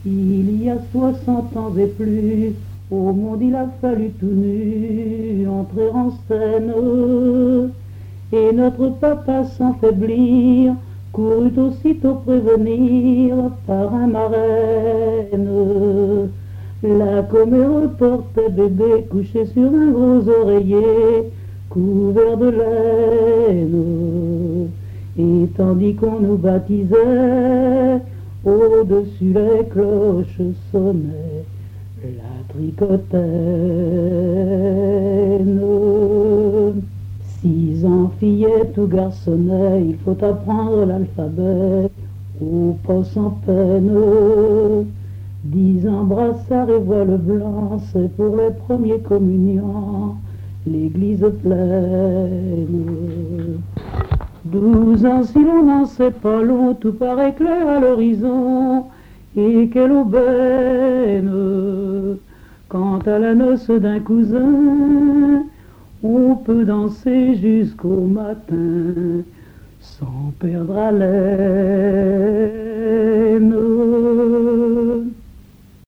Il y a 60 ans et plus, au monde il a fallu tout nu entrer en scène. Et notre papa sans faiblir courut aussitôt prévenir par un marraine. La commère portait bébé couché sur un gros oreiller couvert de laine. Et tandis qu'on nous baptisait, au-dessus les cloches sonnaient la tricotaine. 6 ans, fillette ou garçonnet, il faut apprendre l'alphabet au pas sans peine. 10 ans, brassard et voile blanc, c'est pour les premiers communiants, l'église pleine. 12 ans, si l'on n'en sait pas long, tout paraît clair à l'horizon, et quelle aubaine! Quant à la noce d'un cousin, on peut danser jusqu'au matin, sans perdre haleine.